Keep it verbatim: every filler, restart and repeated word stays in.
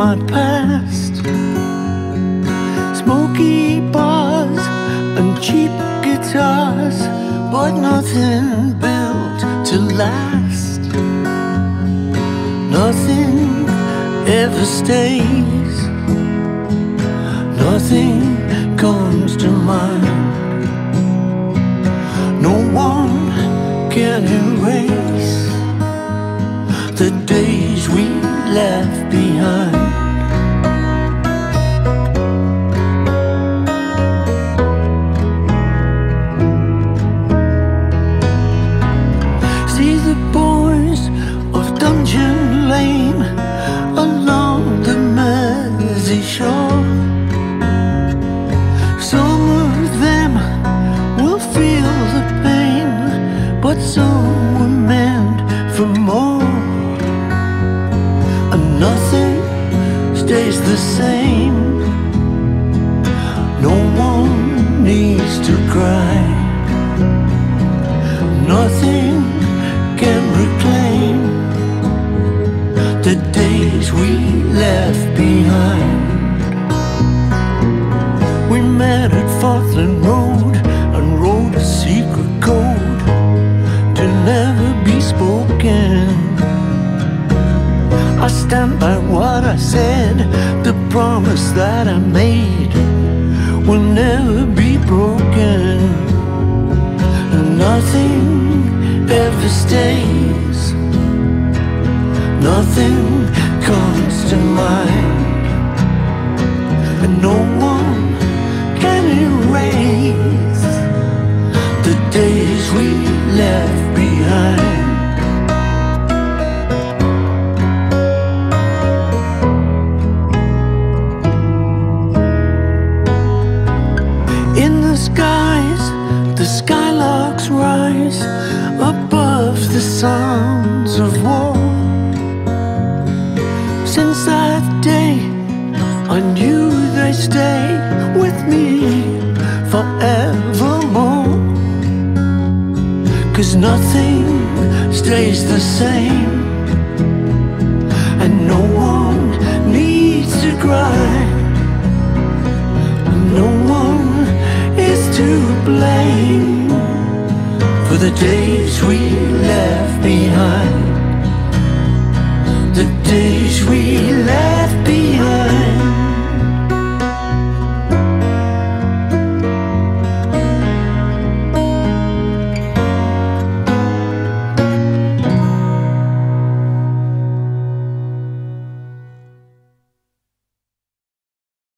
my past. Smoky bars and cheap guitars, but nothing built to last. Nothing ever stays, nothing comes to mind. No one can erase the days we left behind. See the boys of Dungeon Lane along the Mersey shore. Some of them will feel the pain, but some were meant for more. And nothing stays the same. No one needs to cry. Nothing can reclaim the days we left behind. We met at Fortland Road and wrote a secret code to never be spoken. I stand by what I said, the promise that I made will never be broken. Nothing ever stays, nothing comes to mind, and no one can erase the days we left behind. In the skies, the skylarks rise above the sounds of war. Since that day, I knew they'd stay with me forevermore. 'Cause nothing stays the same, and no one needs to cry. No one is to blame for the days we left behind. The days we left behind.